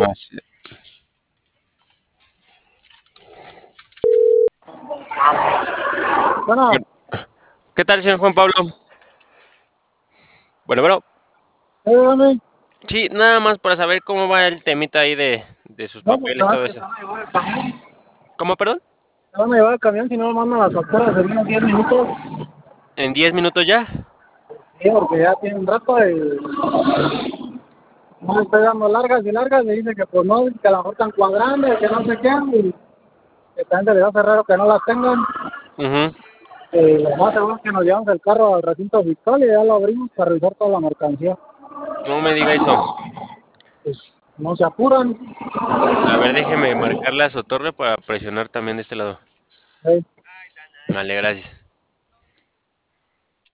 Ah, sí. Bueno, ¿Qué tal, señor Juan Pablo? Bueno. dame. Sí, nada más para saber cómo va el temita ahí de sus No, pues papeles, todo te eso. van a llevar el camión. ¿Cómo, perdón? Te van a llevar el camión si no me mandan las facturas en unos 10 minutos. ¿En 10 minutos ya? Sí, porque ya tiene un rato y no le estoy dando largas y largas. Me dice que pues no, que a lo mejor están cuadrando, que no sé qué. Y que también se les hace raro que no las tengan. Ujú. Lo más seguro es que nos llevamos el carro al recinto fiscal y ya lo abrimos para revisar toda la mercancía. No me diga eso. Pues no se apuran. A ver, déjeme marcarle a Sotorre para presionar también de este lado. Eh, Vale, gracias.